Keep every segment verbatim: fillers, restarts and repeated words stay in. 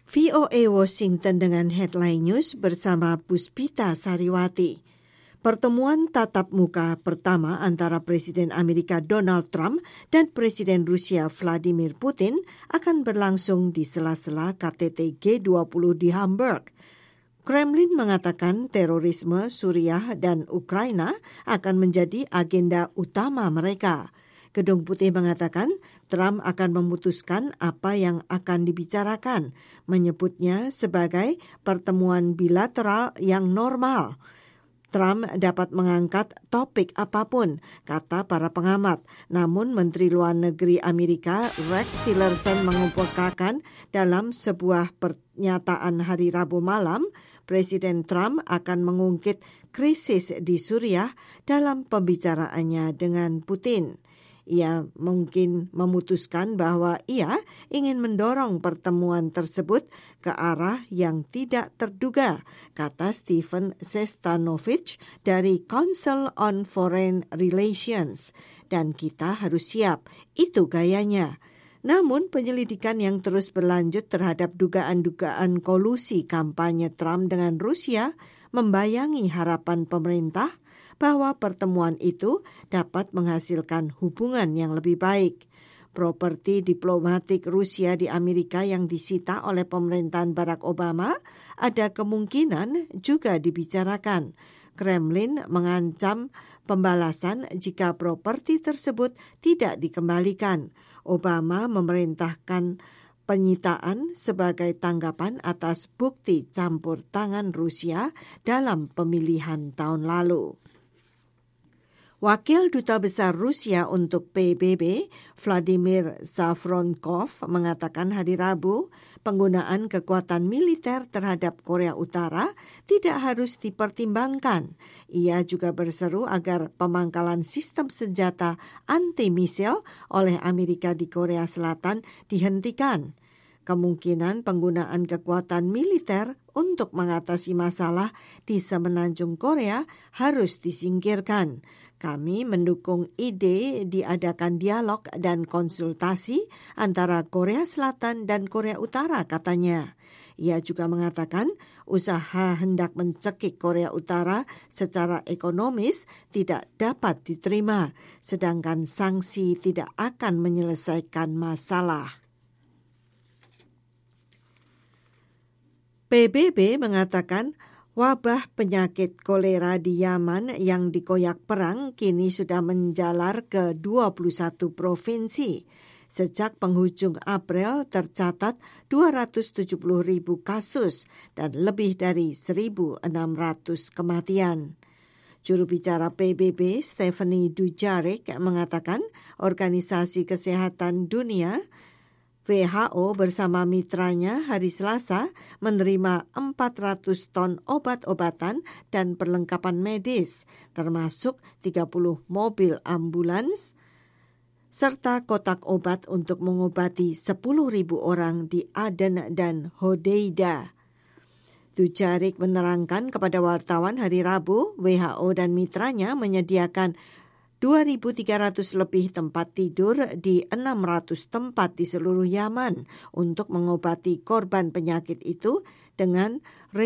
V O A Washington dengan Headline News bersama Puspita Sariwati. Pertemuan tatap muka pertama antara Presiden Amerika Donald Trump dan Presiden Rusia Vladimir Putin akan berlangsung di sela-sela K T T G dua puluh di Hamburg. Kremlin mengatakan terorisme Suriah dan Ukraina akan menjadi agenda utama mereka. Gedung Putih mengatakan Trump akan memutuskan apa yang akan dibicarakan, menyebutnya sebagai pertemuan bilateral yang normal. Trump dapat mengangkat topik apapun, kata para pengamat. Namun Menteri Luar Negeri Amerika Rex Tillerson mengumpulkan dalam sebuah pernyataan hari Rabu malam, Presiden Trump akan mengungkit krisis di Suriah dalam pembicaraannya dengan Putin. Ia mungkin memutuskan bahwa ia ingin mendorong pertemuan tersebut ke arah yang tidak terduga, kata Stephen Sestanovich dari Council on Foreign Relations. Dan kita harus siap, itu gayanya. Namun penyelidikan yang terus berlanjut terhadap dugaan-dugaan kolusi kampanye Trump dengan Rusia membayangi harapan pemerintah bahwa pertemuan itu dapat menghasilkan hubungan yang lebih baik. Properti diplomatik Rusia di Amerika yang disita oleh pemerintahan Barack Obama ada kemungkinan juga dibicarakan. Kremlin mengancam pembalasan jika properti tersebut tidak dikembalikan. Obama memerintahkan penyitaan sebagai tanggapan atas bukti campur tangan Rusia dalam pemilihan tahun lalu. Wakil Duta Besar Rusia untuk P B B, Vladimir Savronkov, mengatakan hari Rabu penggunaan kekuatan militer terhadap Korea Utara tidak harus dipertimbangkan. Ia juga berseru agar pemangkalan sistem senjata anti-misil oleh Amerika di Korea Selatan dihentikan. Kemungkinan penggunaan kekuatan militer untuk mengatasi masalah di semenanjung Korea harus disingkirkan. Kami mendukung ide diadakan dialog dan konsultasi antara Korea Selatan dan Korea Utara, katanya. Ia juga mengatakan usaha hendak mencekik Korea Utara secara ekonomis tidak dapat diterima, sedangkan sanksi tidak akan menyelesaikan masalah. P B B mengatakan wabah penyakit kolera di Yaman yang dikoyak perang kini sudah menjalar ke dua puluh satu provinsi. Sejak penghujung April tercatat dua ratus tujuh puluh ribu kasus dan lebih dari seribu enam ratus kematian. Juru bicara P B B Stephanie Dujarric mengatakan Organisasi Kesehatan Dunia W H O bersama mitranya hari Selasa menerima empat ratus ton obat-obatan dan perlengkapan medis, termasuk tiga puluh mobil ambulans, serta kotak obat untuk mengobati sepuluh ribu orang di Aden dan Hodeida. Dujarric menerangkan kepada wartawan hari Rabu, W H O dan mitranya menyediakan dua ribu tiga ratus lebih tempat tidur di enam ratus tempat di seluruh Yaman untuk mengobati korban penyakit itu dengan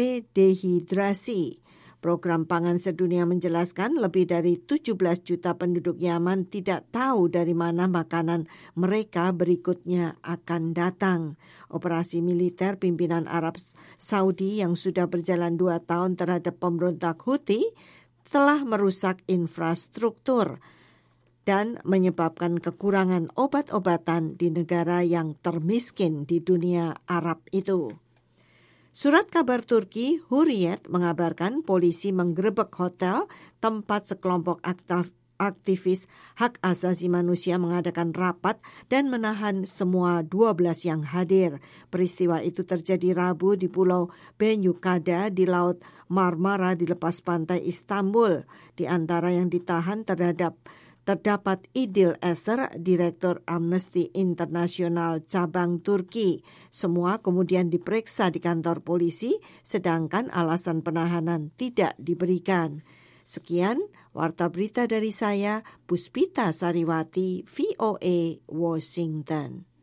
redehidrasi. Program Pangan Sedunia menjelaskan lebih dari tujuh belas juta penduduk Yaman tidak tahu dari mana makanan mereka berikutnya akan datang. Operasi militer pimpinan Arab Saudi yang sudah berjalan dua tahun terhadap pemberontak Houthi telah merusak infrastruktur dan menyebabkan kekurangan obat-obatan di negara yang termiskin di dunia Arab itu. Surat kabar Turki Hurriyet mengabarkan polisi menggerebek hotel tempat sekelompok aktif, aktivis hak asasi manusia mengadakan rapat dan menahan semua dua belas yang hadir. Peristiwa itu terjadi Rabu di Pulau Benyukada di Laut Marmara di lepas pantai Istanbul. Di antara yang ditahan terhadap terdapat Idil Eser, Direktur Amnesty International Cabang Turki. Semua kemudian diperiksa di kantor polisi, sedangkan alasan penahanan tidak diberikan. Sekian warta berita dari saya, Puspita Sariwati, V O A, Washington.